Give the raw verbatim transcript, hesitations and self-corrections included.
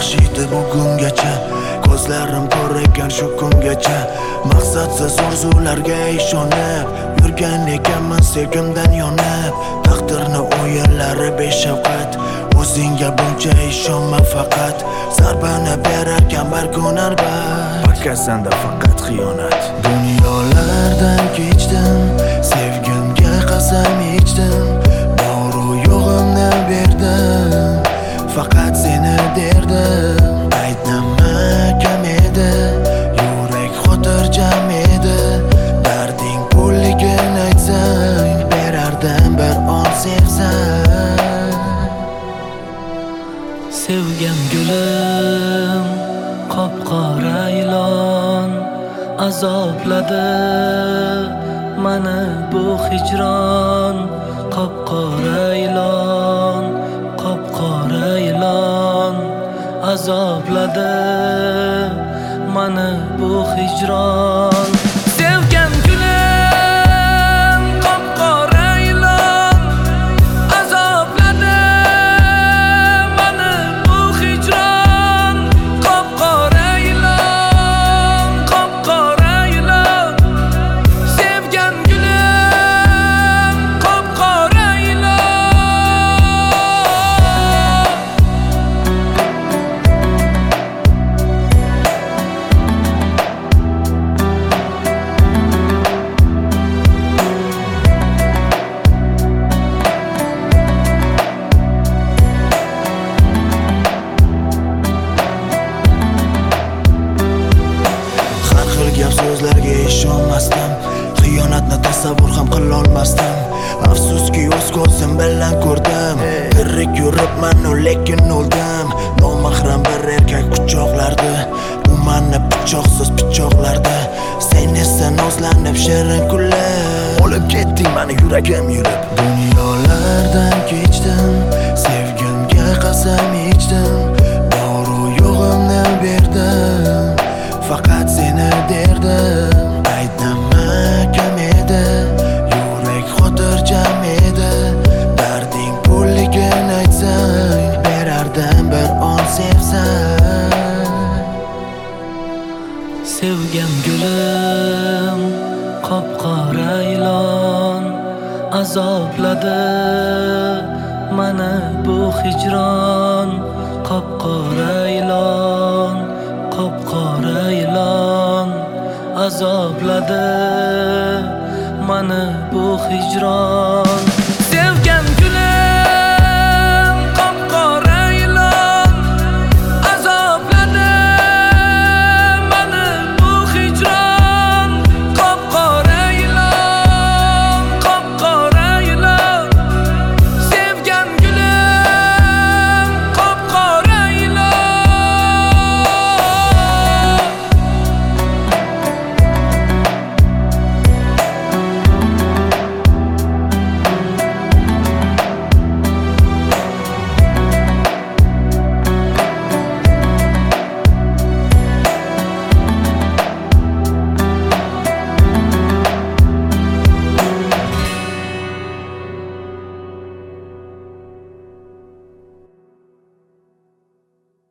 yaxshi edi bugungacha. Ko'zlarim ko'rgan shu kungacha. Maqsadsiz orzularga ishonib yurgan ekanman sevgimdan yonib. Taqdirni o'yinlari beshafqat, o'zingga buncha ishonma faqat. Zarbani berarkan bir kun albat, faqat senda faqat xiyonat. Dunyolardan kechdim, sevgimga qasam ichdim, boru yo'g'imni berdim, faqat seni derdim. Aytnima kam edi, yurak xotirjam edi, darding pulligini aytsang berardim bir on sevsang. Sevgan gulim qop-qora ilon, azobladi mani bu hijron. Qop-qora ilon, qop-qora ilon, azobladi mani bu hijron. Sevgan gulim qop-qora ilon, azobladi mani bu hijron. Qop-qora ilon, qop-qora ilon, sevgan gulim qop-qora ilon. Gap so'zlarga ishonmasdim, xiyonatni tasavvur ham qilolmasdim. Afsuski o'z ko'zim bilan ko'rdim, tirik yuribman lekin o'ldim. Nomahram bir erkak quchoqlardi, u meni pichoqsiz pichoqlardi. Sen esa nozlanib shirin kulib olib ketding meni yuragim yurib. Dunyolardan kechdim, sevgimga qasam ichdim, boru yo'g'imni berdim, faqat seni derdim. Aytnima kam edi, yurak xotirjam edi, darding pulligini aytsang berardim bir on sevsang. Sevgan gulim qop-qora ilon, azobladi mani bu hijron. Qop-qora ilon, qop-qora ilon, azobladi mani bu hijron.